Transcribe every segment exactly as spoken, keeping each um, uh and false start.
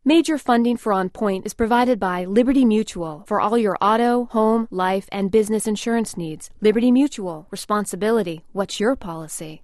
Major funding for On Point is provided by Liberty Mutual for all your auto, home, life, and business insurance needs. Liberty Mutual. Responsibility. What's your policy?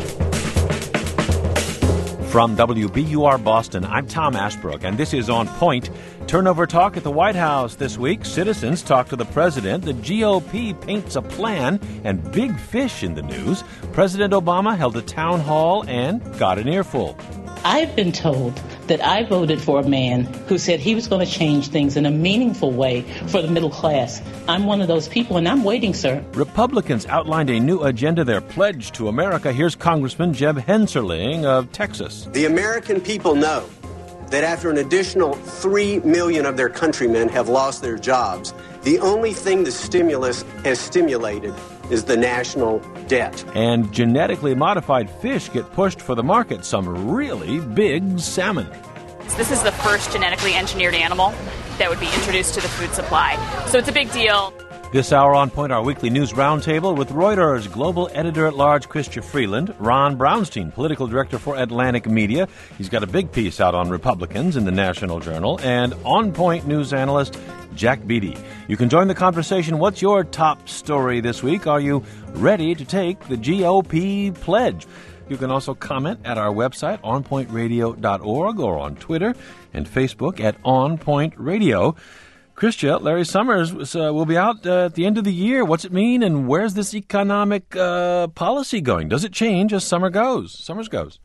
From W B U R Boston, I'm Tom Ashbrook, and this is On Point. Turnover talk at the White House this week. Citizens talk to the president. The G O P paints a plan, and big fish in the news. President Obama held a town hall and got an earful. I've been told that I voted for a man who said he was going to change things in a meaningful way for the middle class. I'm one of those people, and I'm waiting, sir. Republicans outlined a new agenda, their pledge to America. Here's Congressman Jeb Hensarling of Texas. The American people know that after an additional three million of their countrymen have lost their jobs, the only thing the stimulus has stimulated is the national debt. And genetically modified fish get pushed for the market, some really big salmon. This is the first genetically engineered animal that would be introduced to the food supply. So it's a big deal. This hour on Point, our weekly news roundtable with Reuters global editor-at-large Chrystia Freeland, Ron Brownstein, political director for Atlantic Media. He's got a big piece out on Republicans in the National Journal, and On Point news analyst Jack Beatty. You can join the conversation. What's your top story this week? Are you ready to take the G O P pledge? You can also comment at our website, on point radio dot org, or on Twitter and Facebook at On Point Radio. Chrystia, Larry Summers uh, will be out uh, at the end of the year. What's it mean, and where's this economic uh, policy going? Does it change as summer goes? Summers goes.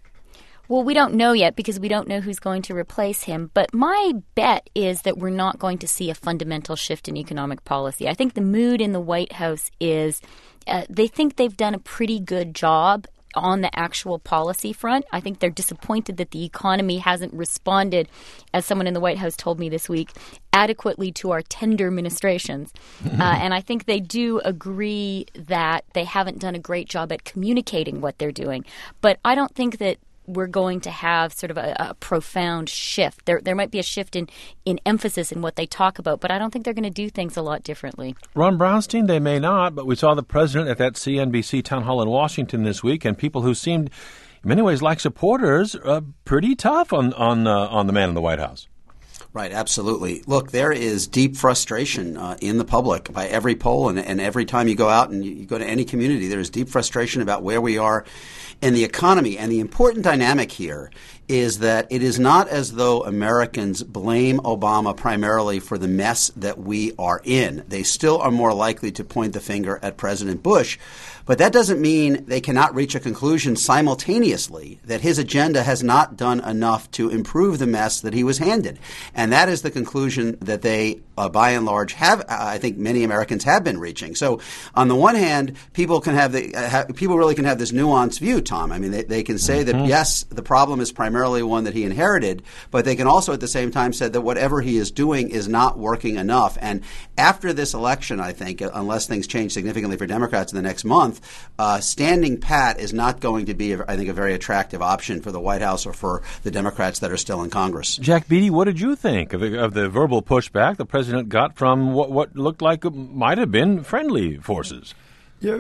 Well, we don't know yet because we don't know who's going to replace him. But my bet is that we're not going to see a fundamental shift in economic policy. I think the mood in the White House is uh, they think they've done a pretty good job on the actual policy front. I think they're disappointed that the economy hasn't responded, as someone in the White House told me this week, adequately to our tender ministrations. uh, and I think they do agree that they haven't done a great job at communicating what they're doing. But I don't think that we're going to have sort of a, a profound shift. There there might be a shift in, in emphasis in what they talk about, but I don't think they're going to do things a lot differently. Ron Brownstein, they may not, but we saw the president at that C N B C town hall in Washington this week, and people who seemed, in many ways, like supporters, uh, pretty tough on, on, uh, on the man in the White House. Right, absolutely. Look, there is deep frustration uh, in the public by every poll, and, and every time you go out and you, you go to any community, there is deep frustration about where we are in the economy. And the important dynamic here is that it is not as though Americans blame Obama primarily for the mess that we are in. They still are more likely to point the finger at President Bush. But that doesn't mean they cannot reach a conclusion simultaneously that his agenda has not done enough to improve the mess that he was handed. And that is the conclusion that they, uh, by and large, have, uh, I think many Americans have been reaching. So on the one hand, people can have the, uh, ha- people really can have this nuanced view, Tom. I mean, they, they can say mm-hmm. that, yes, the problem is primarily one that he inherited, but they can also at the same time say that whatever he is doing is not working enough. And after this election, I think, unless things change significantly for Democrats in the next month, Uh, standing pat is not going to be, I think, a very attractive option for the White House or for the Democrats that are still in Congress. Jack Beatty, what did you think of, of the verbal pushback the president got from what, what looked like might have been friendly forces? Yeah.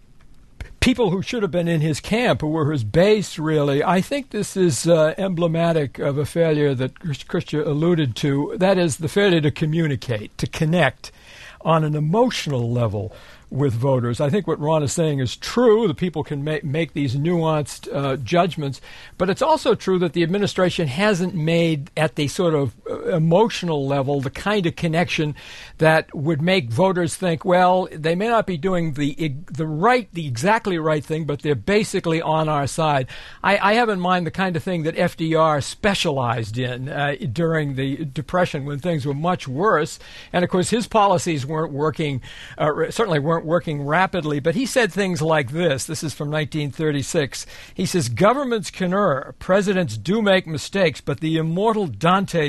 People who should have been in his camp, who were his base, really. I think this is uh, emblematic of a failure that Chrystia alluded to. That is the failure to communicate, to connect on an emotional level with voters. I think what Ron is saying is true. The people can make, make these nuanced uh, judgments. But it's also true that the administration hasn't made at the sort of emotional level the kind of connection that would make voters think, well, they may not be doing the the right, the exactly right thing, but they're basically on our side. I, I have in mind the kind of thing that F D R specialized in uh, during the Depression when things were much worse. And, of course, his policies weren't working, uh, certainly weren't working rapidly, but he said things like this. This is from nineteen thirty-six. He says, governments can err. Presidents do make mistakes, but the immortal Dante tells us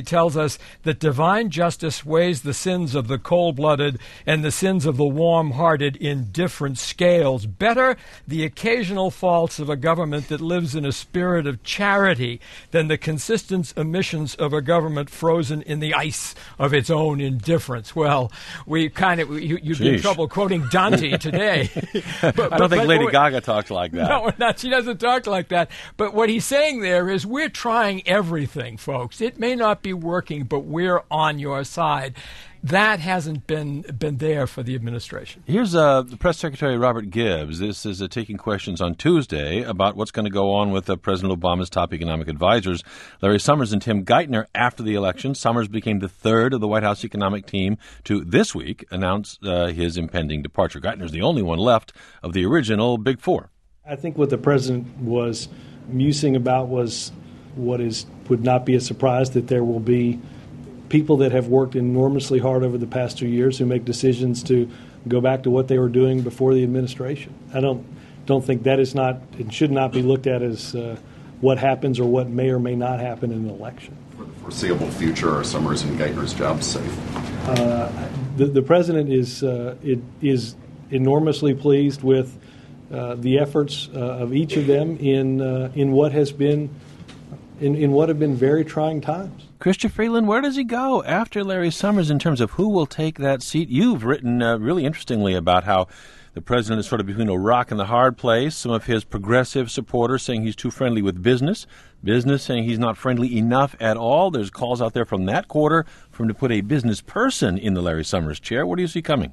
us that divine justice weighs the sins of the cold-blooded and the sins of the warm-hearted in different scales. Better the occasional faults of a government that lives in a spirit of charity than the consistent omissions of a government frozen in the ice of its own indifference. Well, we kind of you, you'd be in trouble quoting Dante today. but, I don't but, think but, Lady but, Gaga talks like that. No, not, she doesn't talk like that. But what he's saying there is we're trying everything, folks. It may not be working, but we're on your side. That hasn't been been there for the administration. Here's uh, the Press Secretary Robert Gibbs. This is uh, taking questions on Tuesday about what's going to go on with uh, President Obama's top economic advisors, Larry Summers and Tim Geithner, after the election. Summers became the third of the White House economic team to this week announce uh, his impending departure. Geithner's the only one left of the original Big Four. I think what the president was musing about was what is would not be a surprise, that there will be people that have worked enormously hard over the past two years who make decisions to go back to what they were doing before the administration. I don't don't think that is not, it should not be looked at as uh, what happens or what may or may not happen in an election. For the foreseeable future, are Summers and Geithner's jobs safe? Uh, the, the president is uh, it, is enormously pleased with uh, the efforts uh, of each of them in uh, in what has been in, in what have been very trying times. Chrystia Freeland, where does he go after Larry Summers in terms of who will take that seat? You've written uh, really interestingly about how the president is sort of between a rock and the hard place. Some of his progressive supporters saying he's too friendly with business. Business saying he's not friendly enough at all. There's calls out there from that quarter for him to put a business person in the Larry Summers chair. What do you see coming?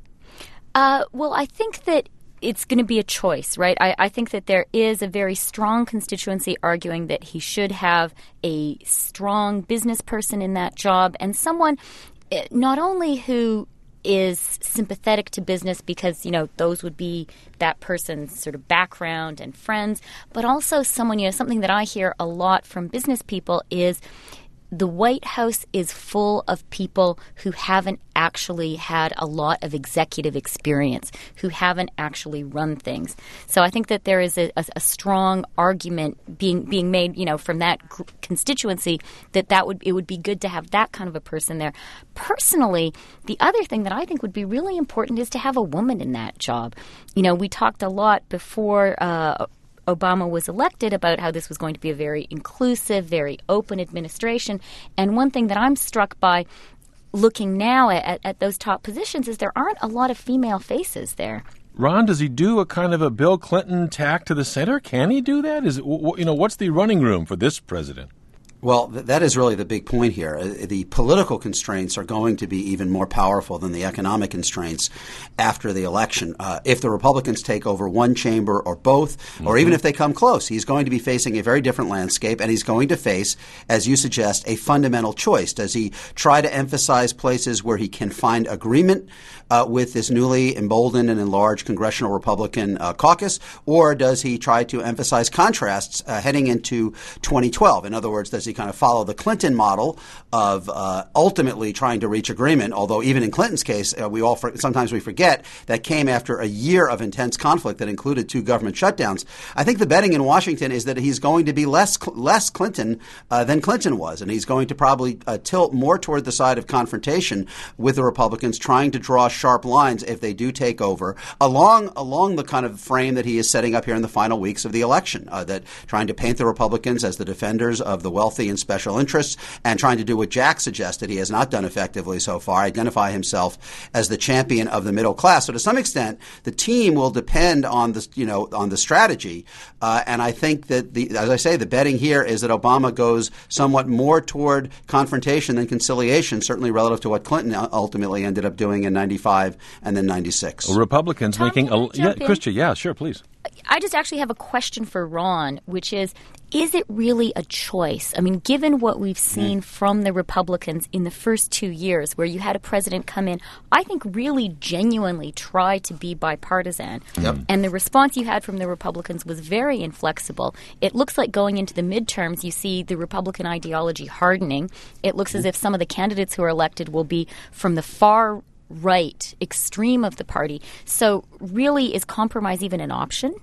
Uh, well, I think that it's going to be a choice, right? I, I think that there is a very strong constituency arguing that he should have a strong business person in that job and someone not only who is sympathetic to business because, you know, those would be that person's sort of background and friends, but also someone, you know, something that I hear a lot from business people is the White House is full of people who haven't actually had a lot of executive experience, who haven't actually run things. So I think that there is a, a, a strong argument being being made, you know, from that gr- constituency that that would it would be good to have that kind of a person there. Personally, the other thing that I think would be really important is to have a woman in that job. You know, we talked a lot before Uh, Obama was elected about how this was going to be a very inclusive, very open administration. And one thing that I'm struck by looking now at, at those top positions is there aren't a lot of female faces there. Ron, does he do a kind of a Bill Clinton tack to the center? Can he do that? Is it, you know, what's the running room for this president? Well, th- that is really the big point here. Uh, the political constraints are going to be even more powerful than the economic constraints after the election. Uh, if the Republicans take over one chamber or both, mm-hmm. or even if they come close, he's going to be facing a very different landscape, and he's going to face, as you suggest, a fundamental choice. Does he try to emphasize places where he can find agreement uh, with this newly emboldened and enlarged congressional Republican uh, caucus, or does he try to emphasize contrasts uh, heading into twenty twelve? In other words, does he kind of follow the Clinton model of uh, ultimately trying to reach agreement, although even in Clinton's case, uh, we all for, sometimes we forget that came after a year of intense conflict that included two government shutdowns. I think the betting in Washington is that he's going to be less less Clinton uh, than Clinton was, and he's going to probably uh, tilt more toward the side of confrontation with the Republicans, trying to draw sharp lines if they do take over, along along the kind of frame that he is setting up here in the final weeks of the election, uh, that trying to paint the Republicans as the defenders of the wealthy and special interests, and trying to do what Jack suggested he has not done effectively so far, identify himself as the champion of the middle class. So to some extent, the team will depend on the, you know, on the strategy. Uh, and I think that, the, as I say, the betting here is that Obama goes somewhat more toward confrontation than conciliation, certainly relative to what Clinton ultimately ended up doing in ninety-five and then ninety-six. Well, Republicans Tom, making a yeah, in? Christian, yeah, sure, please. I just actually have a question for Ron, which is, is it really a choice? I mean, given what we've seen mm. from the Republicans in the first two years, where you had a president come in, I think really genuinely try to be bipartisan. Yep. And the response you had from the Republicans was very inflexible. It looks like going into the midterms, you see the Republican ideology hardening. It looks mm. as if some of the candidates who are elected will be from the far right extreme of the party. So really, is compromise even an option?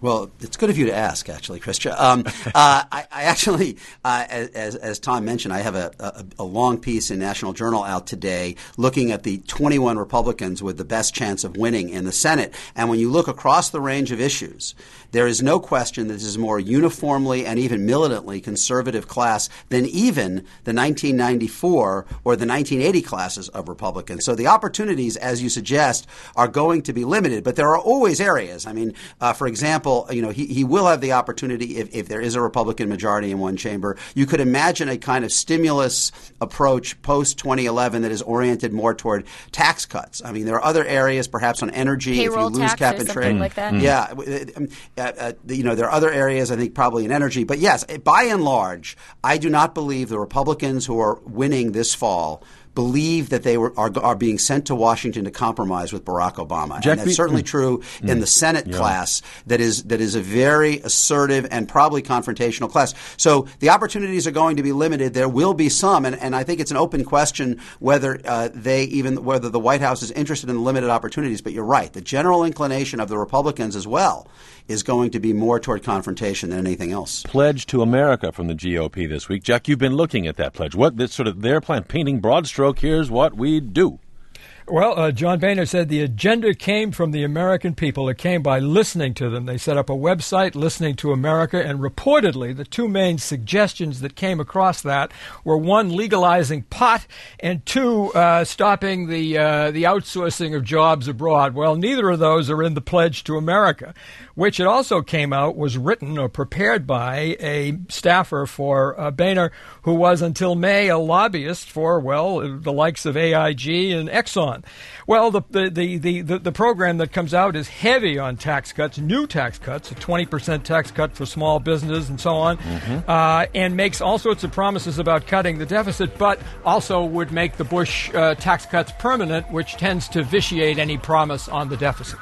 Well, it's good of you to ask, actually, Christia. Um, uh, I, I actually, uh, as, as Tom mentioned, I have a, a, a long piece in National Journal out today looking at the twenty-one Republicans with the best chance of winning in the Senate. And when you look across the range of issues, there is no question that this is more uniformly and even militantly conservative class than even the nineteen ninety-four or the nineteen eighty classes of Republicans. So the opportunities, as you suggest, are going to be limited. But there are always areas. I mean, uh, for example, you know, he, he will have the opportunity if, if there is a Republican majority in one chamber. You could imagine a kind of stimulus approach post twenty eleven that is oriented more toward tax cuts. I mean, there are other areas, perhaps on energy, payroll if you lose tax cap or and something trade. like that. Yeah, uh, uh, you know, there are other areas, I think, probably in energy. But yes, by and large, I do not believe the Republicans who are winning this fall believe that they were are, are being sent to Washington to compromise with Barack Obama. Jack and that's B- certainly mm. true mm. in the Senate yeah. class that is that is a very assertive and probably confrontational class. So the opportunities are going to be limited. There will be some, and, and I think it's an open question whether uh, they even whether the White House is interested in the limited opportunities. But you're right. The general inclination of the Republicans as well is going to be more toward confrontation than anything else. Pledge to America from the G O P this week. Jack, you've been looking at that pledge. What this sort of their plan, painting broad stroke, here's what we do. Well, uh, John Boehner said the agenda came from the American people. It came by listening to them. They set up a website, Listening to America, and reportedly the two main suggestions that came across that were, one, legalizing pot, and two, uh, stopping the uh, the outsourcing of jobs abroad. Well, neither of those are in the Pledge to America, which it also came out was written or prepared by a staffer for uh, Boehner, who was until May a lobbyist for, well, the likes of A I G and Exxon. Well, the, the, the, the, the program that comes out is heavy on tax cuts, new tax cuts, a twenty percent tax cut for small business and so on, mm-hmm. uh, and makes all sorts of promises about cutting the deficit, but also would make the Bush uh, tax cuts permanent, which tends to vitiate any promise on the deficit.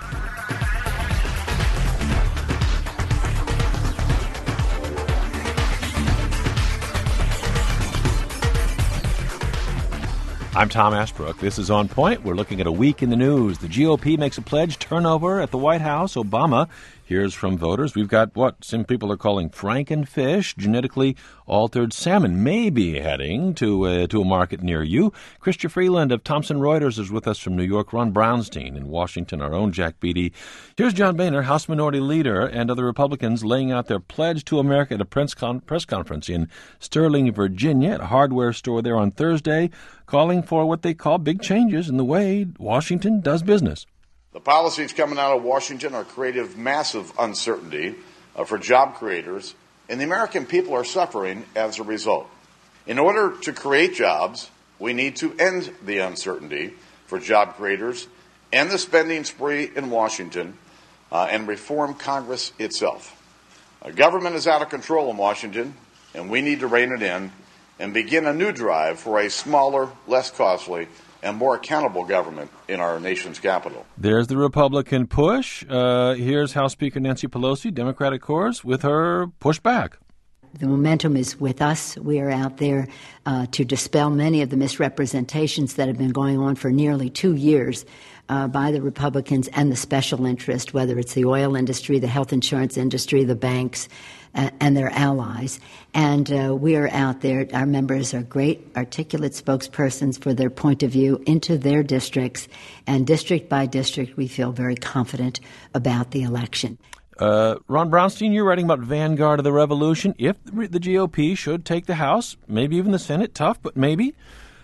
I'm Tom Ashbrook. This is On Point. We're looking at a week in the news. The G O P makes a pledge, turnover at the White House. Obama hears from voters. We've got what some people are calling frankenfish, genetically altered salmon, may be heading to, uh, to a market near you. Christia Freeland of Thomson Reuters is with us from New York. Ron Brownstein in Washington, our own Jack Beatty. Here's John Boehner, House Minority Leader, and other Republicans laying out their pledge to America at a press, con- press conference in Sterling, Virginia, at a hardware store there on Thursday, calling for what they call big changes in the way Washington does business. The policies coming out of Washington are creating massive uncertainty uh, for job creators, and the American people are suffering as a result. In order to create jobs, we need to end the uncertainty for job creators, end the spending spree in Washington, uh, and reform Congress itself. Uh, government is out of control in Washington, and we need to rein it in and begin a new drive for a smaller, less costly, and more accountable government in our nation's capital. There's the Republican push. Uh, here's House Speaker Nancy Pelosi, Democratic course, with her pushback. The momentum is with us. We are out there uh, to dispel many of the misrepresentations that have been going on for nearly two years uh, by the Republicans and the special interest, whether it's the oil industry, the health insurance industry, the banks, uh, and their allies. And uh, we are out there. Our members are great, articulate spokespersons for their point of view into their districts. And district by district, we feel very confident about the election. Uh, Ron Brownstein, you're writing about Vanguard of the Revolution. If the G O P should take the House, maybe even the Senate, tough, but maybe,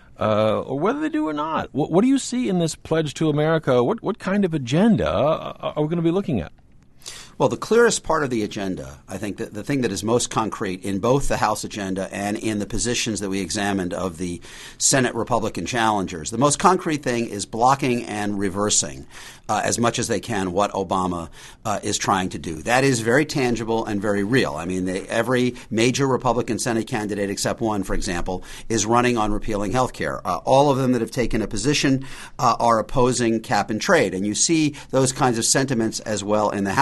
uh, or whether they do or not. What, what do you see in this Pledge to America? What, what kind of agenda are we going to be looking at? Well, the clearest part of the agenda, I think that the thing that is most concrete in both the House agenda and in the positions that we examined of the Senate Republican challengers, the most concrete thing is blocking and reversing uh, as much as they can what Obama uh, is trying to do. That is very tangible and very real. I mean, they, every major Republican Senate candidate except one, for example, is running on repealing health care. Uh, all of them that have taken a position uh, are opposing cap and trade. And you see those kinds of sentiments as well in the House, where it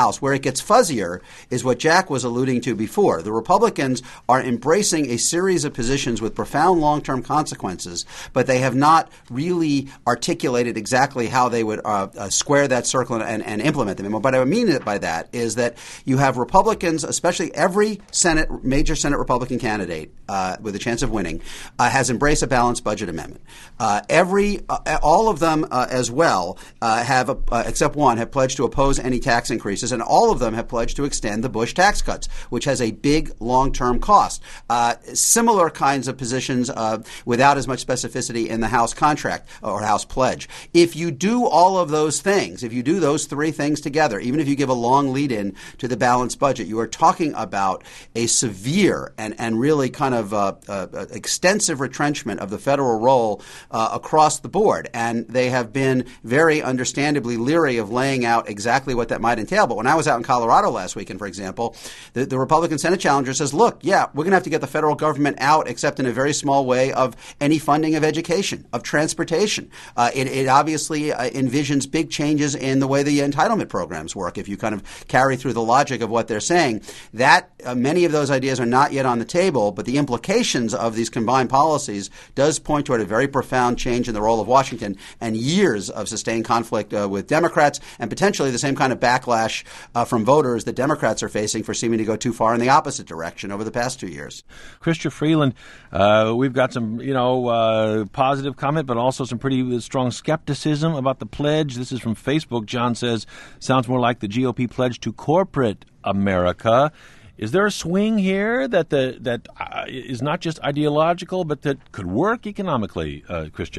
gets fuzzier is what Jack was alluding to before. The Republicans are embracing a series of positions with profound long-term consequences, but they have not really articulated exactly how they would uh, uh, square that circle and, and implement them. And what I mean by that is that you have Republicans, especially every Senate, major Senate Republican candidate uh, with a chance of winning, uh, has embraced a balanced budget amendment. Uh, every, uh, all of them uh, as well uh, have, a, uh, except one, have pledged to oppose any tax increases, and all of them have pledged to extend the Bush tax cuts, which has a big long-term cost. Uh, similar kinds of positions uh, without as much specificity in the House contract or House pledge. If you do all of those things, if you do those three things together, even if you give a long lead-in to the balanced budget, you are talking about a severe and, and really kind of uh, uh, extensive retrenchment of the federal role uh, across the board. And they have been very understandably leery of laying out exactly what that might entail. But when I was out in Colorado last weekend, for example, the, the Republican Senate challenger says, look, yeah, we're going to have to get the federal government out, except in a very small way, of any funding of education, of transportation. Uh, it, it obviously uh, envisions big changes in the way the entitlement programs work. If you kind of carry through the logic of what they're saying, that uh, many of those ideas are not yet on the table, but the implications of these combined policies does point toward a very profound change in the role of Washington and years of sustained conflict uh, with Democrats and potentially the same kind of backlash uh, from voters that Democrats are facing for seeming to go too far in the opposite direction over the past two years. Chrystia Freeland, uh, we've got some, you know, uh, positive comment, but also some pretty strong skepticism about the pledge. This is from Facebook. John says, sounds more like the G O P pledge to corporate America. Is there a swing here that the that uh, is not just ideological, but that could work economically, uh, Chrystia?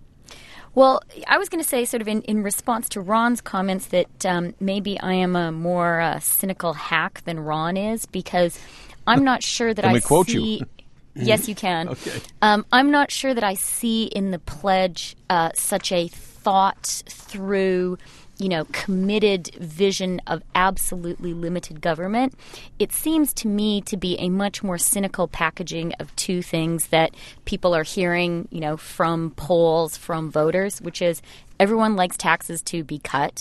Well, I was going to say sort of in, in response to Ron's comments that um, maybe I am a more uh, cynical hack than Ron is, because I'm not sure that Can I we quote see... you? Yes, you can. Okay. Um, I'm not sure that I see in the pledge uh, such a thought through, you know, committed vision of absolutely limited government. It seems to me to be a much more cynical packaging of two things that people are hearing, you know, from polls, from voters, which is everyone likes taxes to be cut.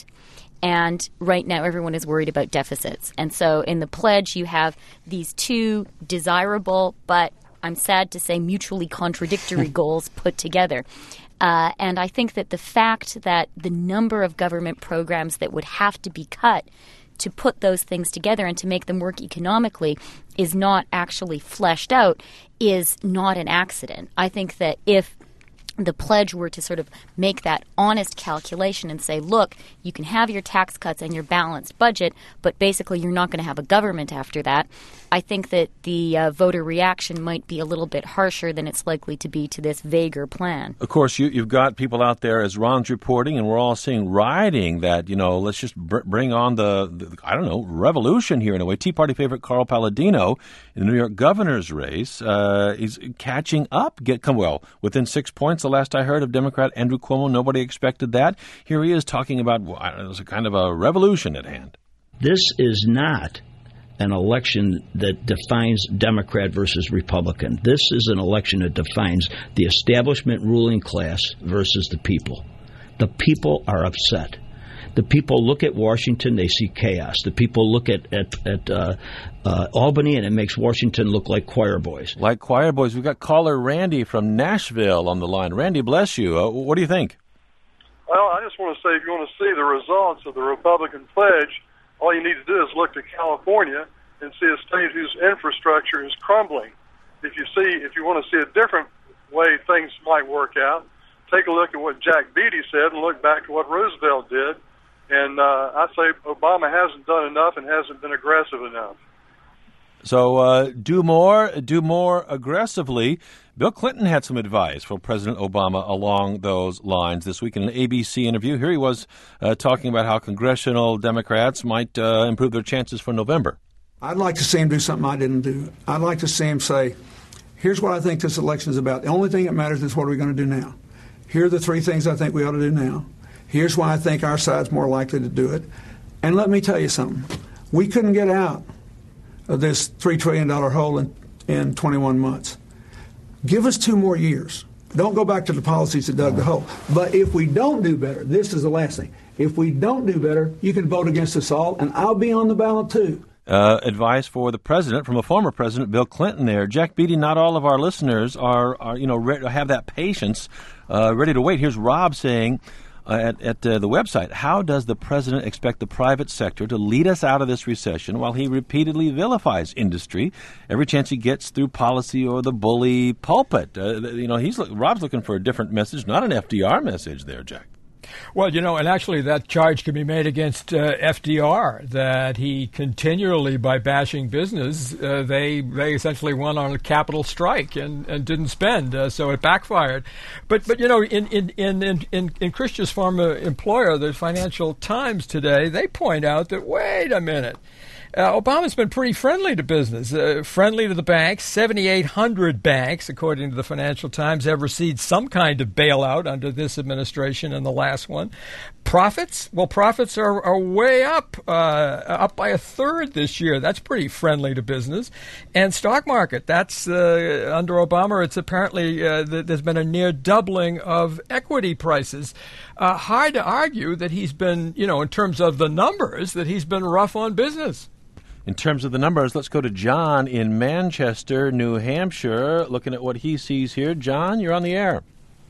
And right now, everyone is worried about deficits. And so in the pledge, you have these two desirable, but I'm sad to say mutually contradictory goals put together. Uh, and I think that the fact that the number of government programs that would have to be cut to put those things together and to make them work economically is not actually fleshed out is not an accident. I think that if the pledge were to sort of make that honest calculation and say, look, you can have your tax cuts and your balanced budget, but basically you're not going to have a government after that, I think that the uh, voter reaction might be a little bit harsher than it's likely to be to this vaguer plan. Of course, you, you've got people out there, as Ron's reporting, and we're all seeing rioting that, you know, let's just br- bring on the, the, I don't know, revolution here in a way. Tea Party favorite Carl Palladino in the New York governor's race, uh, he's catching up, get come well, within six points. The last I heard of Democrat Andrew Cuomo, nobody expected that. Here he is talking about, well, I don't know, there's a kind of a revolution at hand. This is not an election that defines Democrat versus Republican. This is an election that defines the establishment ruling class versus the people. The people are upset. The people look at Washington, they see chaos. The people look at, at, at uh, uh, Albany, and it makes Washington look like choir boys. Like choir boys. We've got caller Randy from Nashville on the line. Randy, bless you. Uh, what do you think? Well, I just want to say, if you want to see the results of the Republican pledge, all you need to do is look to California and see a state whose infrastructure is crumbling. If you see, if you want to see a different way things might work out, take a look at what Jack Beatty said and look back at what Roosevelt did. And uh, I say Obama hasn't done enough and hasn't been aggressive enough. So uh, do more, do more aggressively. Bill Clinton had some advice for President Obama along those lines this week in an A B C interview. Here he was uh, talking about how congressional Democrats might uh, improve their chances for November. I'd like to see him do something I didn't do. I'd like to see him say, here's what I think this election is about. The only thing that matters is what are we going to do now. Here are the three things I think we ought to do now. Here's why I think our side's more likely to do it. And let me tell you something. We couldn't get out of this three trillion dollars hole in, in twenty-one months. Give us two more years. Don't go back to the policies that dug the hole. But if we don't do better, this is the last thing. If we don't do better, you can vote against us all, and I'll be on the ballot too. Uh, advice for the president from a former president, Bill Clinton. There, Jack Beatty. Not all of our listeners are, are you know, re- have that patience, uh, ready to wait. Here's Rob saying uh, at, at uh, the website, how does the president expect the private sector to lead us out of this recession while he repeatedly vilifies industry every chance he gets through policy or the bully pulpit? Uh, you know, he's Rob's looking for a different message, not an F D R message there, Jack. Well, you know, and actually that charge can be made against uh, F D R, that he continually, by bashing business, uh, they they essentially went on a capital strike and, and didn't spend, uh, so it backfired. But, but you know, in in, in, in, in, in Christian's former employer, the Financial Times today, they point out that, wait a minute, Uh, Obama's been pretty friendly to business, uh, friendly to the banks. seventy-eight hundred banks, according to the Financial Times, have received some kind of bailout under this administration and the last one. Profits? Well, profits are, are way up, uh, up by a third this year. That's pretty friendly to business. And stock market, that's uh, under Obama, it's apparently uh, th- there's been a near doubling of equity prices. Uh, hard to argue that he's been, you know, in terms of the numbers, that he's been rough on business. In terms of the numbers, let's go to John in Manchester, New Hampshire, looking at what he sees here. John, you're on the air.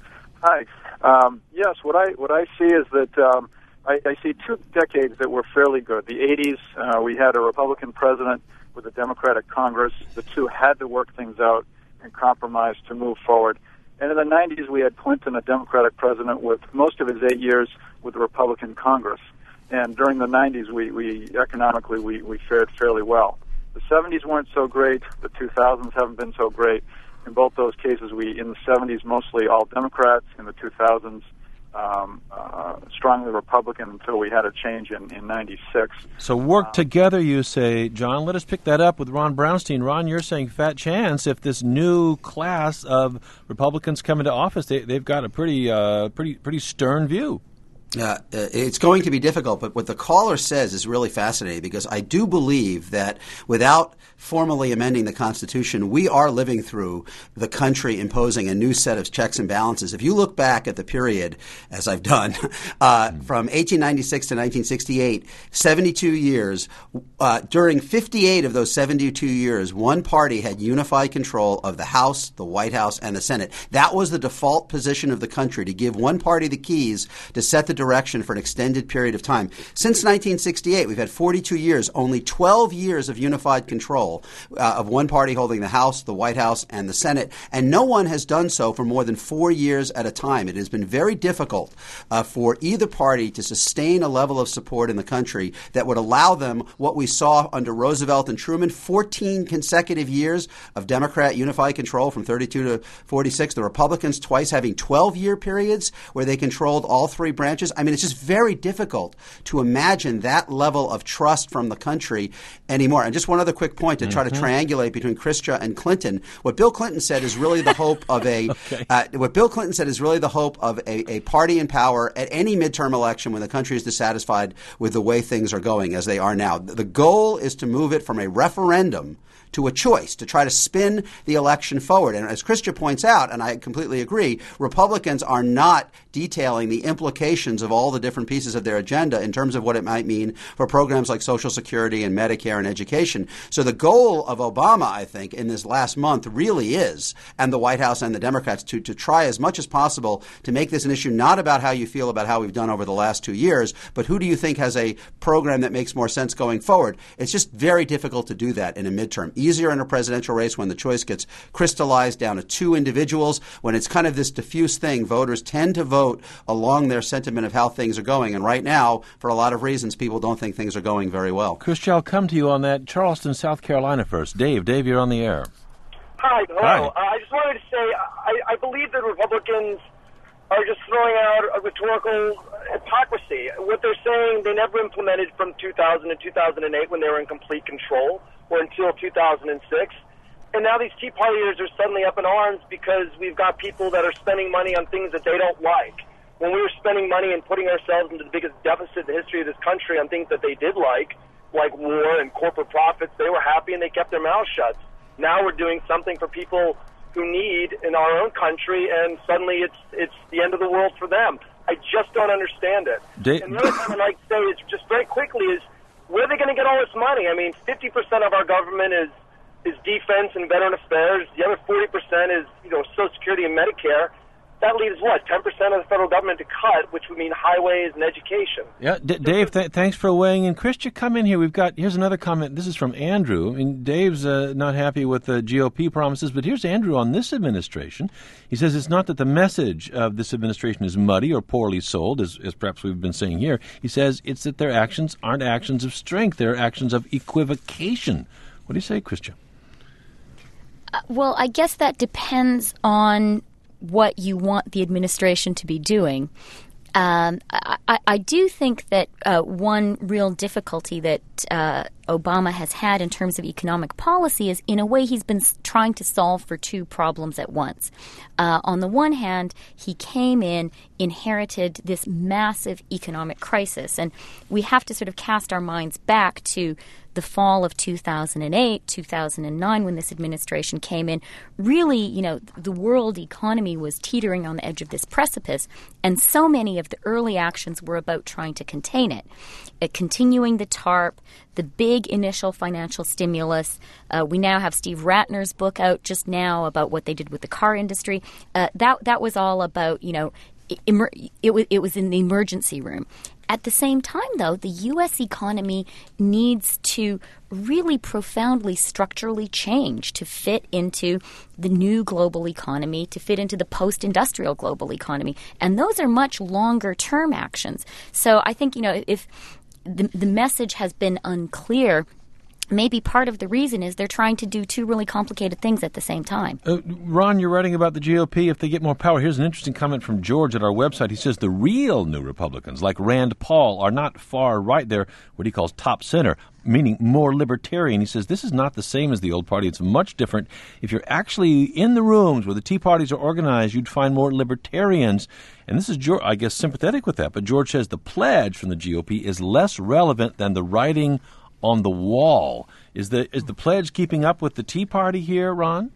Hi. Um, yes, what I what I see is that um, I, I see two decades that were fairly good. The eighties, uh, we had a Republican president with a Democratic Congress. The two had to work things out and compromise to move forward. And in the nineties, we had Clinton, a Democratic president, with most of his eight years with the Republican Congress. And during the nineties, we, we economically, we, we fared fairly well. The seventies weren't so great. The two thousands haven't been so great. In both those cases, we, in the seventies, mostly all Democrats. In the two thousands, um, uh, strongly Republican until we had a change in, in ninety-six. So work um, together, you say, John. Let us pick that up with Ron Brownstein. Ron, you're saying fat chance if this new class of Republicans come into office, they, they've got a pretty, uh, pretty, pretty stern view. Uh, it's going to be difficult, but what the caller says is really fascinating, because I do believe that without formally amending the Constitution, we are living through the country imposing a new set of checks and balances. If you look back at the period, as I've done, uh, from eighteen ninety-six to nineteen sixty-eight, seventy-two years, uh, during fifty-eight of those seventy-two years, one party had unified control of the House, the White House, and the Senate. That was the default position of the country, to give one party the keys to set the direction for an extended period of time. Since nineteen sixty-eight, we've had forty-two years, only twelve years of unified control uh, of one party holding the House, the White House, and the Senate, and no one has done so for more than four years at a time. It has been very difficult uh, for either party to sustain a level of support in the country that would allow them what we saw under Roosevelt and Truman, fourteen consecutive years of Democrat unified control from thirty-two to forty-six, the Republicans twice having twelve-year periods where they controlled all three branches. I mean, it's just very difficult to imagine that level of trust from the country anymore. And just one other quick point to try mm-hmm. to triangulate between Chrystia and Clinton. What Bill Clinton said is really the hope of a okay. uh, what Bill Clinton said is really the hope of a, a party in power at any midterm election when the country is dissatisfied with the way things are going as they are now. The goal is to move it from a referendum to a choice, to try to spin the election forward. And as Chrystia points out, and I completely agree, Republicans are not detailing the implications of all the different pieces of their agenda in terms of what it might mean for programs like Social Security and Medicare and education. So the goal of Obama, I think, in this last month really is, and the White House and the Democrats, to, to try as much as possible to make this an issue not about how you feel about how we've done over the last two years, but who do you think has a program that makes more sense going forward. It's just very difficult to do that in a midterm. Easier in a presidential race when the choice gets crystallized down to two individuals. When it's kind of this diffuse thing, voters tend to vote along their sentiment of how things are going. And right now, for a lot of reasons, people don't think things are going very well. Chrystia, I'll come to you on that. Charleston, South Carolina first. Dave, Dave, you're on the air. Hi. Hello. Hi. Uh, I just wanted to say I, I believe that Republicans are just throwing out a rhetorical hypocrisy. What they're saying, they never implemented from two thousand to two thousand eight when they were in complete control, or until two thousand six. And now these Tea Partiers are suddenly up in arms because we've got people that are spending money on things that they don't like. When we were spending money and putting ourselves into the biggest deficit in the history of this country on things that they did like, like war and corporate profits, they were happy and they kept their mouths shut. Now we're doing something for people who need in our own country, and suddenly it's it's the end of the world for them. I just don't understand it. They, and the other thing I'd like to say is just very quickly is, where are they going to get all this money? I mean, fifty percent of our government is is defense and veteran affairs. The other forty percent is, you know, Social Security and Medicare. That leaves, what, ten percent of the federal government to cut, which would mean highways and education. Yeah, D- Dave, th- thanks for weighing in. Christian, come in here. We've got, here's another comment. This is from Andrew. I mean, Dave's uh, not happy with the G O P promises, but here's Andrew on this administration. He says it's not that the message of this administration is muddy or poorly sold, as, as perhaps we've been saying here. He says it's that their actions aren't actions of strength. They're actions of equivocation. What do you say, Christian? Uh, well, I guess that depends on what you want the administration to be doing. Um, I, I, I do think that uh, one real difficulty that uh, Obama has had in terms of economic policy is, in a way, he's been trying to solve for two problems at once. Uh, on the one hand, he came in, inherited this massive economic crisis, and we have to sort of cast our minds back to the fall of two thousand eight, two thousand nine, when this administration came in. Really, you know, the world economy was teetering on the edge of this precipice, and so many of the early actions were about trying to contain it. Uh, continuing the TARP, the big initial financial stimulus. Uh, we now have Steve Ratner's book out just now about what they did with the car industry. Uh, that that was all about, you know, Emer- it, w- it was in the emergency room. At the same time, though, the U S economy needs to really profoundly structurally change to fit into the new global economy, to fit into the post-industrial global economy. And those are much longer-term actions. So I think, you know, if the, the message has been unclear, maybe part of the reason is they're trying to do two really complicated things at the same time. Uh, Ron, you're writing about the G O P if they get more power. Here's an interesting comment from George at our website. He says the real new Republicans, like Rand Paul, are not far right. They're what he calls top center, meaning more libertarian. He says this is not the same as the old party. It's much different. If you're actually in the rooms where the Tea Parties are organized, you'd find more libertarians. And this is, George, I guess, sympathetic with that. But George says the pledge from the G O P is less relevant than the writing on the wall. Is the is the pledge keeping up with the Tea Party here, Ron?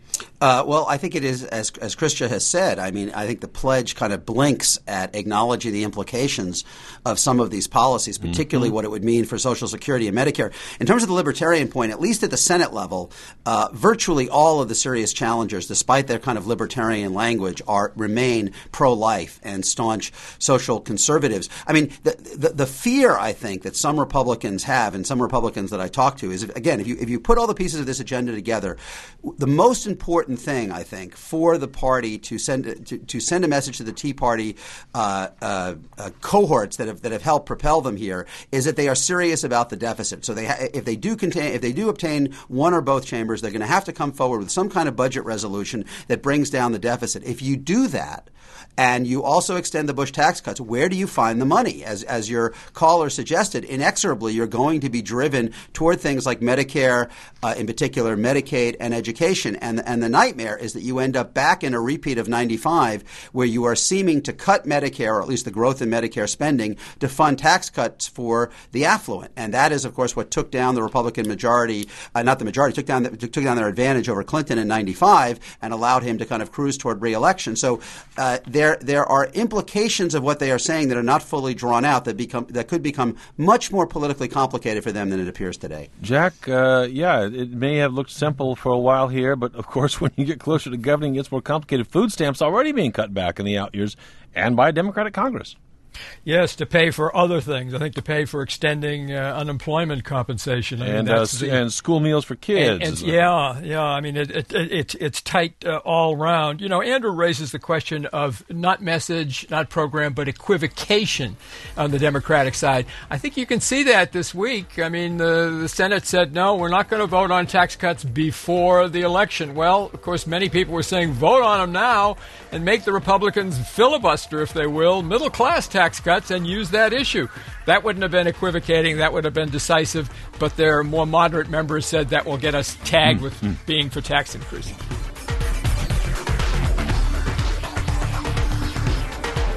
Uh, well, I think it is, as as Christia has said. I mean, I think the pledge kind of blinks at acknowledging the implications of some of these policies, particularly mm-hmm. what it would mean for Social Security and Medicare. In terms of the libertarian point, at least at the Senate level, uh, virtually all of the serious challengers, despite their kind of libertarian language, are remain pro-life and staunch social conservatives. I mean, the, the the fear I think that some Republicans have, and some Republicans that I talk to, is if, again, if you if you put all the pieces of this agenda together, the most important thing, I think, for the party to send to, to send a message to the Tea Party uh, uh, uh, cohorts that have that have helped propel them here is that they are serious about the deficit. So they ha- if they do contain if they do obtain one or both chambers, they're going to have to come forward with some kind of budget resolution that brings down the deficit. If you do that, and you also extend the Bush tax cuts, where do you find the money? As as your caller suggested, inexorably you're going to be driven toward things like Medicare, uh, in particular Medicaid and education. And, and the nightmare is that you end up back in a repeat of ninety-five where you are seeming to cut Medicare, or at least the growth in Medicare spending, to fund tax cuts for the affluent. And that is, of course, what took down the Republican majority, uh, not the majority, took down, the, took down their advantage over Clinton in ninety-five and allowed him to kind of cruise toward re-election. So uh, there there are implications of what they are saying that are not fully drawn out that become that could become much more politically complicated for them than it appears today. Jack, uh, yeah, it may have looked simple for a while here, but of course when you get closer to governing, it gets more complicated. Food stamps already being cut back in the out years and by a Democratic Congress. Yes, to pay for other things. I think to pay for extending uh, unemployment compensation. I and mean, uh, the, and school meals for kids. And, and, yeah, yeah. I mean, it, it, it, it's it's tight uh, all around. You know, Andrew raises the question of not message, not program, but equivocation on the Democratic side. I think you can see that this week. I mean, the, the Senate said, no, we're not going to vote on tax cuts before the election. Well, of course, many people were saying vote on them now and make the Republicans filibuster, if they will, middle-class tax tax cuts and use that issue. That wouldn't have been equivocating. That would have been decisive. But their more moderate members said that will get us tagged mm-hmm. with being for tax increases.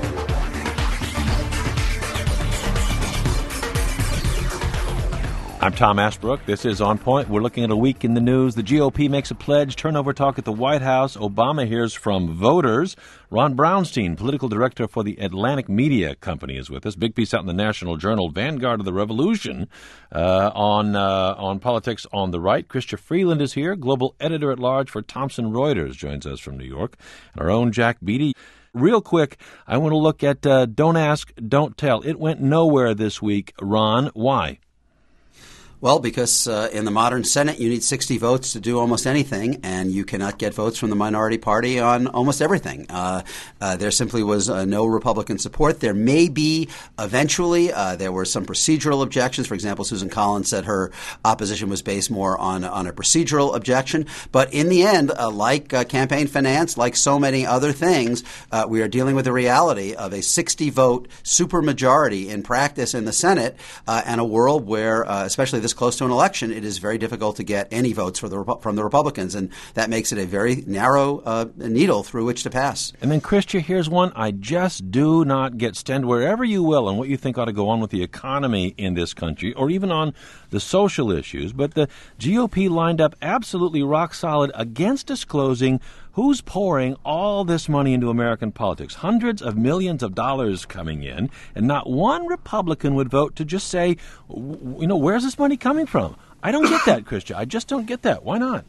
I'm I'm Tom Ashbrook. This is On Point. We're looking at a week in the news. The G O P makes a pledge. Turnover talk at the White House. Obama hears from voters. Ron Brownstein, political director for the Atlantic Media Company, is with us. Big piece out in the National Journal, Vanguard of the Revolution, uh, on uh, on politics on the right. Chrystia Freeland is here, global editor-at-large for Thomson Reuters, joins us from New York. And our own Jack Beatty. Real quick, I want to look at uh, Don't Ask, Don't Tell. It went nowhere this week. Ron, why? Well, because uh, in the modern Senate, you need sixty votes to do almost anything, and you cannot get votes from the minority party on almost everything. Uh, uh, there simply was uh, no Republican support. There may be eventually. Uh, there were some procedural objections. For example, Susan Collins said her opposition was based more on, on a procedural objection. But in the end, uh, like uh, campaign finance, like so many other things, uh, we are dealing with the reality of a sixty-vote supermajority in practice in the Senate uh, and a world where, uh, especially this close to an election, it is very difficult to get any votes for the, from the Republicans, and that makes it a very narrow uh, needle through which to pass. And then, Chrystia, here's one I just do not get. Stand wherever you will on what you think ought to go on with the economy in this country, or even on the social issues, but the G O P lined up absolutely rock solid against disclosing who's pouring all this money into American politics. Hundreds of millions of dollars coming in, and not one Republican would vote to just say, you know, where's this money coming from? I don't get that, Chrystia. I just don't get that. Why not?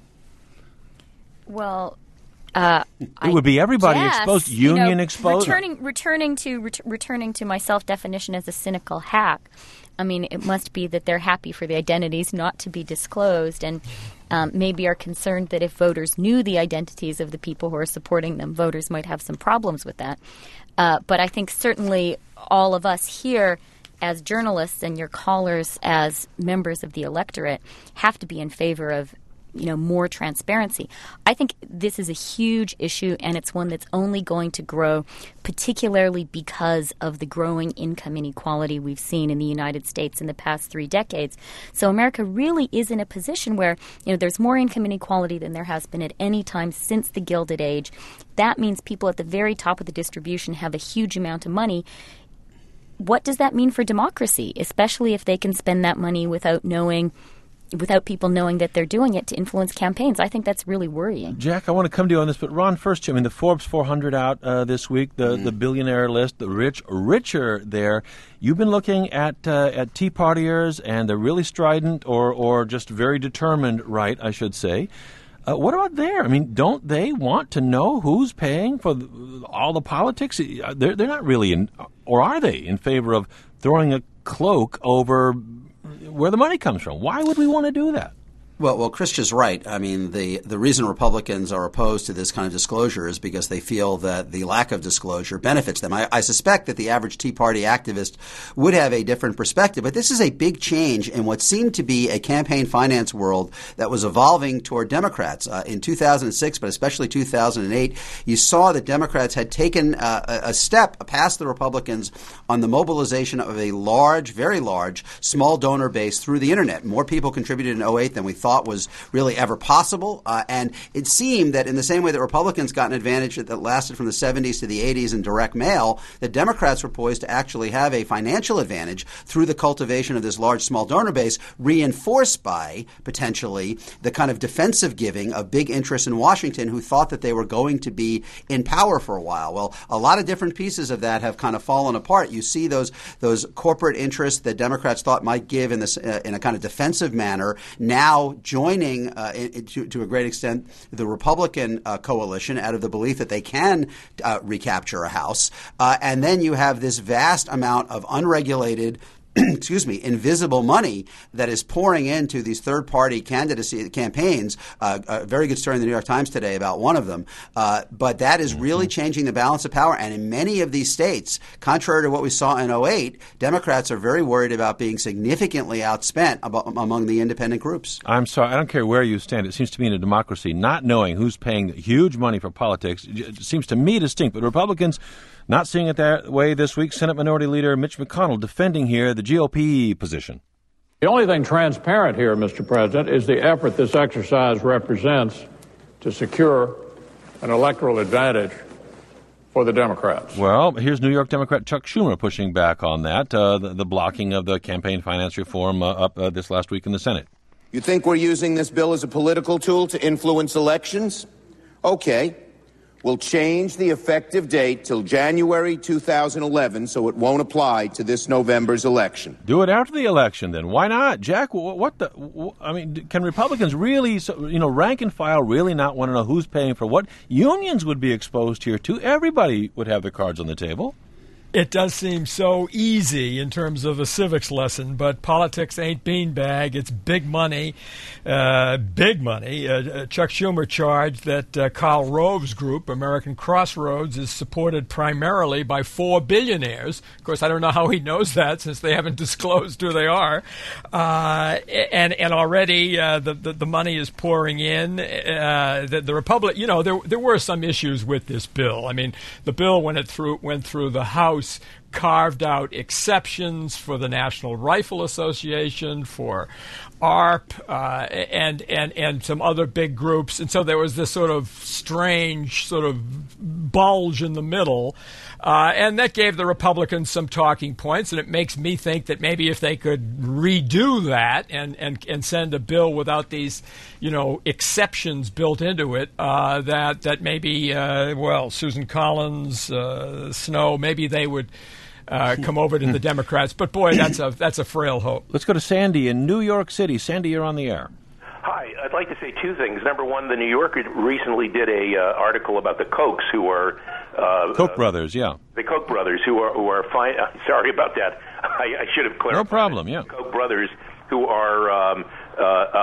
Well, uh, it I would be everybody guess, exposed, union you know, exposed. Returning, returning to ret- returning to my self-definition as a cynical hack. I mean, it must be that they're happy for the identities not to be disclosed, and um, maybe are concerned that if voters knew the identities of the people who are supporting them, voters might have some problems with that. Uh, but I think certainly all of us here as journalists and your callers as members of the electorate have to be in favor of, you know, more transparency. I think this is a huge issue, and it's one that's only going to grow, particularly because of the growing income inequality we've seen in the United States in the past three decades. So America really is in a position where, you know, there's more income inequality than there has been at any time since the Gilded Age. That means people at the very top of the distribution have a huge amount of money. What does that mean for democracy, especially if they can spend that money without knowing without people knowing that they're doing it to influence campaigns? I think that's really worrying. Jack, I want to come to you on this, but Ron, first, I mean, the Forbes four hundred out uh, this week, the, mm. the billionaire list, the rich, richer there. You've been looking at uh, at Tea Partiers, and they're really strident or, or just very determined, right, I should say. Uh, what about there? I mean, don't they want to know who's paying for the, all the politics? They're, they're not really in, or are they, in favor of throwing a cloak over where the money comes from? Why would we want to do that? Well, well, Christia's right. I mean, the, the reason Republicans are opposed to this kind of disclosure is because they feel that the lack of disclosure benefits them. I, I suspect that the average Tea Party activist would have a different perspective, but this is a big change in what seemed to be a campaign finance world that was evolving toward Democrats. Uh, in two thousand six, but especially two thousand eight, you saw that Democrats had taken uh, a, a step past the Republicans on the mobilization of a large, very large, small donor base through the Internet. More people contributed in oh eight than we thought was really ever possible. Uh, and it seemed that in the same way that Republicans got an advantage that, that lasted from the seventies to the eighties in direct mail, that Democrats were poised to actually have a financial advantage through the cultivation of this large small donor base, reinforced by potentially the kind of defensive giving of big interests in Washington who thought that they were going to be in power for a while. Well, a lot of different pieces of that have kind of fallen apart. You see those those corporate interests that Democrats thought might give in this uh, in a kind of defensive manner now joining uh, in, to, to a great extent the Republican uh, coalition out of the belief that they can uh, recapture a House. Uh, and then you have this vast amount of unregulated excuse me, invisible money that is pouring into these third-party candidacy campaigns. Uh, a very good story in the New York Times today about one of them. Uh, but that is really changing the balance of power. And in many of these states, contrary to what we saw in oh eight, Democrats are very worried about being significantly outspent about, among the independent groups. I'm sorry. I don't care where you stand. It seems to me in a democracy, not knowing who's paying huge money for politics it seems to me distinct. But Republicans not seeing it that way this week. Senate Minority Leader Mitch McConnell defending here the G O P position. The only thing transparent here, Mister President, is the effort this exercise represents to secure an electoral advantage for the Democrats. Well, here's New York Democrat Chuck Schumer pushing back on that, uh, the, the blocking of the campaign finance reform uh, up uh, this last week in the Senate. You think we're using this bill as a political tool to influence elections? Okay. We'll change the effective date till January two thousand eleven so it won't apply to this November's election. Do it after the election, then. Why not? Jack, what the... I mean, can Republicans really, you know, rank and file really not want to know who's paying for what? Unions would be exposed here, too. Everybody would have their cards on the table. It does seem so easy in terms of a civics lesson, but politics ain't beanbag. It's big money, uh, big money. Uh, Chuck Schumer charged that uh, Karl Rove's group, American Crossroads, is supported primarily by four billionaires. Of course, I don't know how he knows that since they haven't disclosed who they are. Uh, and and already uh, the, the the money is pouring in. Uh, the, the Republic, you know, there there were some issues with this bill. I mean, the bill when it through went through the House carved out exceptions for the National Rifle Association, for A R P, uh, and and and some other big groups, and so there was this sort of strange sort of bulge in the middle, uh, and that gave the Republicans some talking points. And it makes me think that maybe if they could redo that and and and send a bill without these, you know, exceptions built into it, uh, that that maybe uh, well, Susan Collins, uh, Snow, maybe they would Uh, come over to the Democrats. But, boy, that's a that's a frail hope. Let's go to Sandy in New York City. Sandy, you're on the air. Hi. I'd like to say two things. Number one, the New Yorker recently did a uh, article about the Kochs, who are... Uh, Koch brothers, yeah. The Koch brothers, who are... who are fine. Uh, sorry about that. I, I should have clarified. No problem, yeah. Koch brothers, who are... Um, Uh, uh,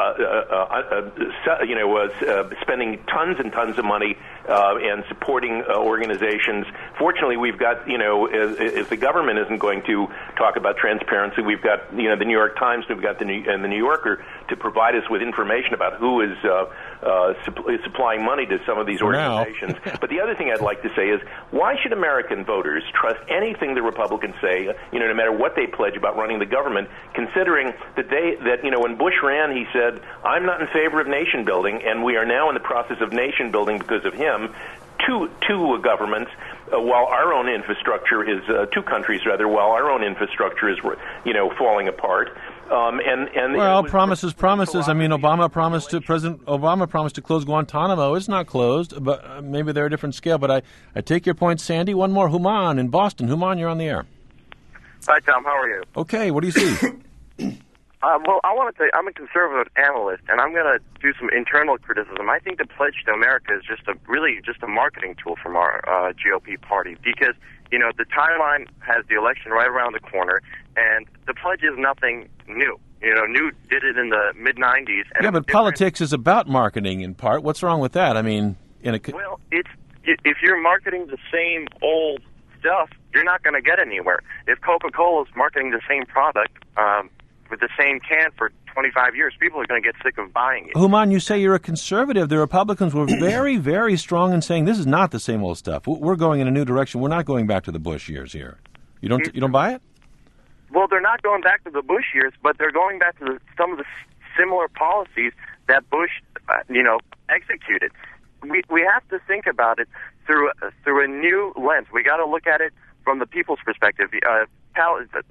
uh, uh, you know, uh, spending tons and tons of money uh, and supporting uh, organizations. Fortunately, we've got, you know, if, if the government isn't going to talk about transparency, we've got, you know, the New York Times, we've got the New, and the New Yorker to provide us with information about who is uh, uh, supp- supplying money to some of these organizations. But the other thing I'd like to say is, why should American voters trust anything the Republicans say, you know, no matter what they pledge about running the government, considering that they, that, you know, when Bush ran, he said, I'm not in favor of nation building, and we are now in the process of nation building because of him. Two, two governments, uh, while our own infrastructure is, uh, two countries rather, while our own infrastructure is, you know, falling apart. Um, and, and well, promises, promises. I mean, Obama promised to, President Obama promised to close Guantanamo. It's not closed, but uh, maybe they're a different scale. But I, I take your point, Sandy. One more, Human in Boston. Human, you're on the air. Hi, Tom. How are you? Okay, what do you see? Um, well, I want to say I'm a conservative analyst, and I'm going to do some internal criticism. I think the Pledge to America is just a really just a marketing tool from our uh, G O P party because, you know, the timeline has the election right around the corner, and the Pledge is nothing new. You know, Newt did it in the mid nineties. Yeah, but politics is about marketing in part. What's wrong with that? I mean, in a... Well, it's if you're marketing the same old stuff, you're not going to get anywhere. If Coca-Cola is marketing the same product, um, with the same can for twenty-five years, people are going to get sick of buying it. Human, you say you're a conservative. The Republicans were very, very strong in saying this is not the same old stuff. We're going in a new direction. We're not going back to the Bush years here. You don't you don't buy it? Well, they're not going back to the Bush years, but they're going back to the, some of the similar policies that Bush, uh, you know, executed. We we have to think about it through uh, through a new lens. We got to look at it from the people's perspective. Uh, Pal- the,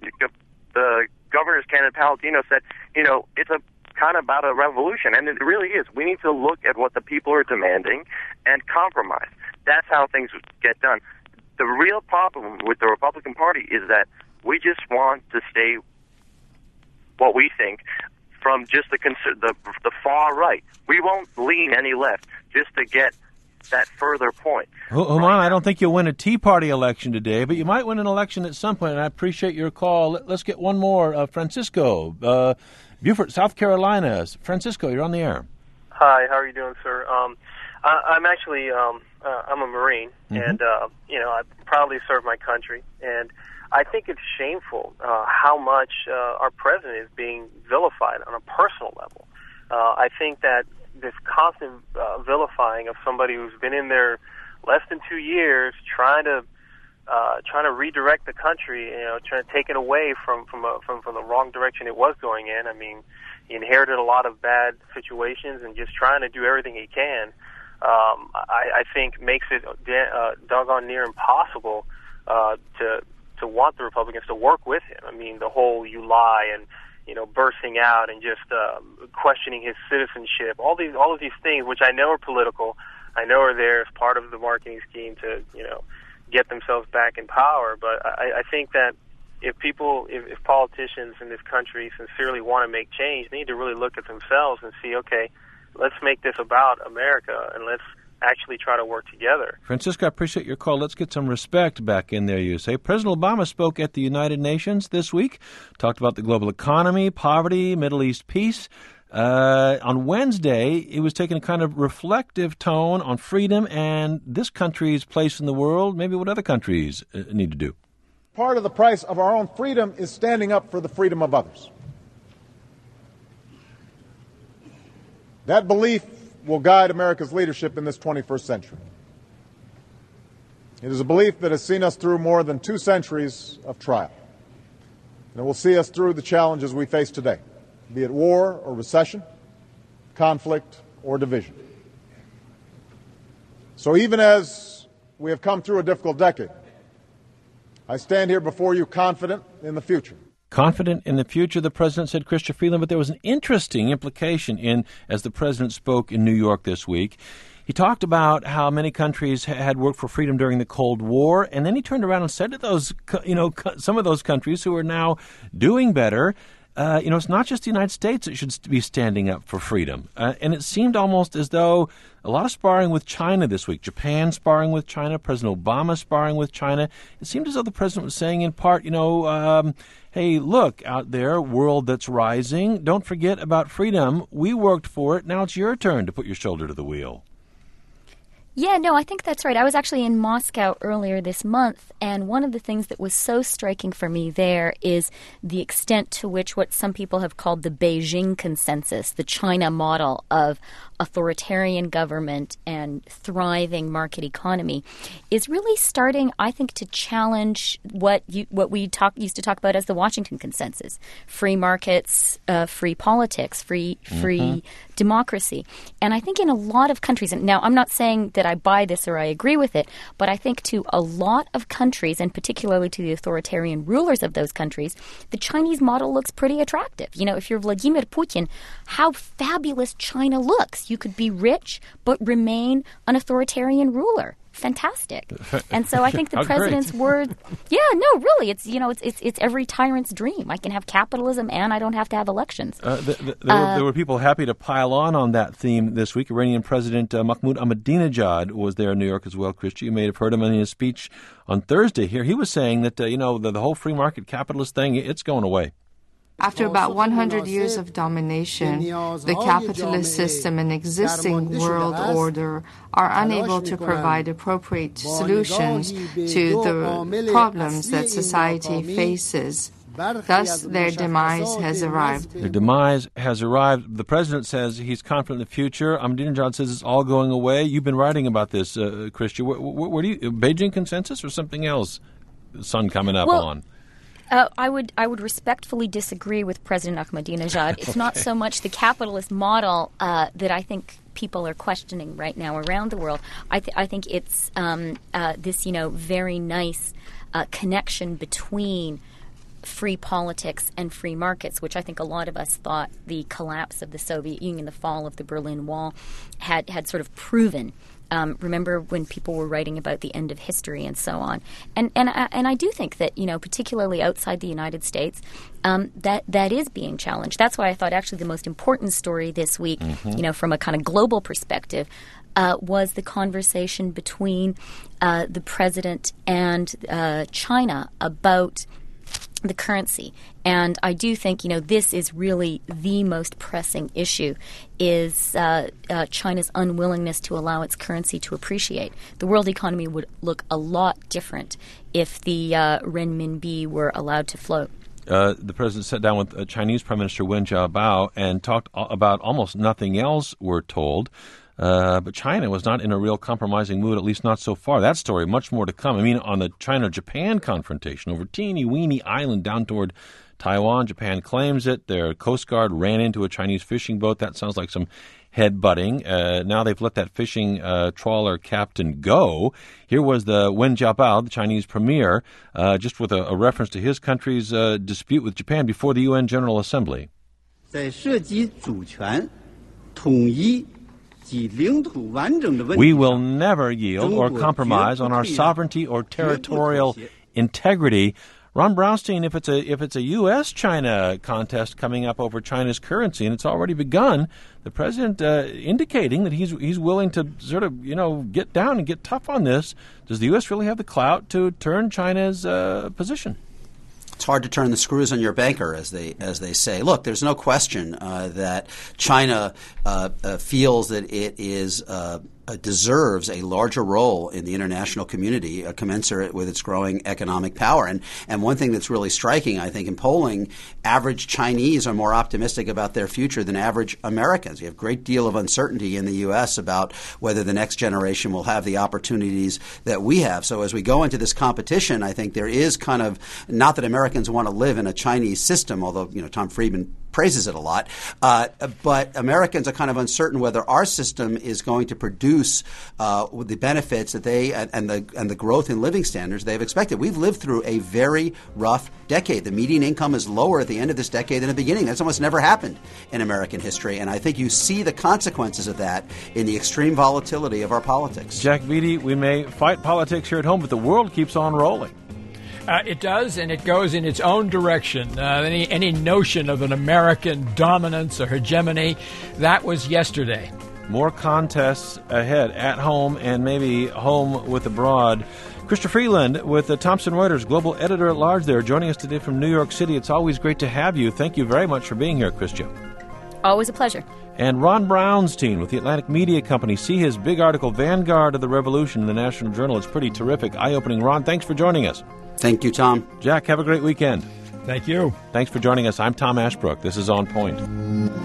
the Governor's candidate Paladino said, you know, it's a kind of about a revolution, and it really is. We need to look at what the people are demanding and compromise. That's how things get done. The real problem with the Republican Party is that we just want to stay what we think from just the the, the far right. We won't lean any left just to get that further point. Human, right, I don't think you'll win a Tea Party election today, but you might win an election at some point, and I appreciate your call. Let's get one more. Uh, Francisco, uh, Beaufort, South Carolina. Francisco, you're on the air. Hi, how are you doing, sir? Um, I, I'm actually, um, uh, I'm a Marine, mm-hmm. and, uh, you know, I proudly serve my country, and I think it's shameful uh, how much uh, our president is being vilified on a personal level. Uh, I think that this constant uh, vilifying of somebody who's been in there less than two years, trying to uh, trying to redirect the country, you know, trying to take it away from from, a, from from the wrong direction it was going in. I mean, he inherited a lot of bad situations and just trying to do everything he can. um, I, I think makes it uh, doggone near impossible uh, to to want the Republicans to work with him. I mean, the whole "you lie" and you know bursting out and just um, questioning his citizenship, all these all of these things, which I know are political, I know are there as part of the marketing scheme to you know get themselves back in power. But I, I think that if people, if, if politicians in this country sincerely want to make change, they need to really look at themselves and see, okay, let's make this about America and let's actually try to work together. Francisco, I appreciate your call. Let's get some respect back in there, you say. President Obama spoke at the United Nations this week, talked about the global economy, poverty, Middle East peace. Uh, on Wednesday, he was taking a kind of reflective tone on freedom and this country's place in the world, maybe what other countries uh, need to do. Part of the price of our own freedom is standing up for the freedom of others. That belief will guide America's leadership in this twenty-first century. It is a belief that has seen us through more than two centuries of trial. And it will see us through the challenges we face today, be it war or recession, conflict or division. So even as we have come through a difficult decade, I stand here before you confident in the future. Confident in the future, the president said, Chrystia Freeland, but there was an interesting implication in, as the president spoke in New York this week. He talked about how many countries had worked for freedom during the Cold War, and then he turned around and said to those, you know, some of those countries who are now doing better, uh, you know, it's not just the United States that should be standing up for freedom. Uh, and it seemed almost as though a lot of sparring with China this week, Japan sparring with China, President Obama sparring with China. It seemed as though the president was saying in part, you know, um, hey, look out there, world that's rising, don't forget about freedom. We worked for it. Now it's your turn to put your shoulder to the wheel. Yeah, no, I think that's right. I was actually in Moscow earlier this month, and one of the things that was so striking for me there is the extent to which what some people have called the Beijing consensus, the China model of authoritarian government and thriving market economy, is really starting, I think, to challenge what you, what we talk, used to talk about as the Washington consensus: free markets, uh, free politics, free free mm-hmm. democracy. And I think in a lot of countries, and now I'm not saying that I buy this or I agree with it, but I think to a lot of countries, and particularly to the authoritarian rulers of those countries, the Chinese model looks pretty attractive. You know, if you're Vladimir Putin, how fabulous China looks. You could be rich but remain an authoritarian ruler. Fantastic. And so I think the president's word, yeah, no, really, it's, you know, it's, it's it's every tyrant's dream. I can have capitalism and I don't have to have elections. Uh, the, the, there, uh, were, there were people happy to pile on on that theme this week. Iranian President uh, Mahmoud Ahmadinejad was there in New York as well, Chrystia. You may have heard him in his speech on Thursday here. He was saying that, uh, you know, the, the whole free market capitalist thing, it's going away. After about one hundred years of domination, the capitalist system and existing world order are unable to provide appropriate solutions to the problems that society faces. Thus, their demise has arrived. Their demise has arrived. The president says he's confident in the future. Ahmadinejad says it's all going away. You've been writing about this, uh, Chrystia. Where, where, where do you, Beijing consensus or something else? Sun coming up well, on. Uh, I would I would respectfully disagree with President Ahmadinejad. It's okay. Not so much the capitalist model uh, that I think people are questioning right now around the world. I, th- I think it's um, uh, this, you know, very nice uh, connection between free politics and free markets, which I think a lot of us thought the collapse of the Soviet Union, the fall of the Berlin Wall, had, had sort of proven. Um, remember when people were writing about the end of history and so on, and and I, and I do think that, you know, particularly outside the United States, um, that that is being challenged. That's why I thought actually the most important story this week, mm-hmm. you know, from a kind of global perspective, uh, was the conversation between uh, the president and uh, China about the currency. And I do think, you know, this is really the most pressing issue, is uh, uh, China's unwillingness to allow its currency to appreciate. The world economy would look a lot different if the uh, renminbi were allowed to float. Uh, the president sat down with uh, Chinese Prime Minister Wen Jiabao and talked a- about almost nothing else, we're told. Uh, but China was not in a real compromising mood, at least not so far. That story, much more to come. I mean, on the China-Japan confrontation over teeny-weeny island down toward Taiwan, Japan claims it. Their Coast Guard ran into a Chinese fishing boat. That sounds like some headbutting. Uh, now they've let that fishing uh, trawler captain go. Here was the Wen Jiabao, the Chinese premier, uh, just with a, a reference to his country's uh, dispute with Japan before the U N General Assembly. 在涉及主权、统一 We will never yield or compromise on our sovereignty or territorial integrity. Ron Brownstein, if it's a if it's a U S China contest coming up over China's currency, and it's already begun, the president uh, indicating that he's he's willing to sort of you know get down and get tough on this. Does the U S really have the clout to turn China's uh, position? It's hard to turn the screws on your banker, as they as they say. Look, there's no question uh, that China uh, uh, feels that it is uh, uh, deserves a larger role in the international community, uh, commensurate with its growing economic power. And and one thing that's really striking, I think, in polling, average Chinese are more optimistic about their future than average Americans. You have a great deal of uncertainty in the U S about whether the next generation will have the opportunities that we have. So as we go into this competition, I think there is kind of, not that Americans want to live in a Chinese system, although, you know, Tom Friedman praises it a lot, uh, but Americans are kind of uncertain whether our system is going to produce uh, the benefits that they and, and the and the growth in living standards they've expected. We've lived through a very rough decade. The median income is lower at the end of this decade than the beginning. That's almost never happened in American history, and I think you see the consequences of that in the extreme volatility of our politics. Jack Beatty, we may fight politics here at home, but the world keeps on rolling. Uh, it does, and it goes in its own direction. Uh, any any notion of an American dominance or hegemony, that was yesterday. More contests ahead, at home and maybe home with abroad. Chrystia Freeland with the Thomson Reuters Global Editor-at-Large there, joining us today from New York City. It's always great to have you. Thank you very much for being here, Chrystia. Always a pleasure. And Ron Brownstein with the Atlantic Media Company. See his big article, Vanguard of the Revolution, in the National Journal. It's pretty terrific, eye-opening. Ron, thanks for joining us. Thank you, Tom. Jack, have a great weekend. Thank you. Thanks for joining us. I'm Tom Ashbrook. This is On Point.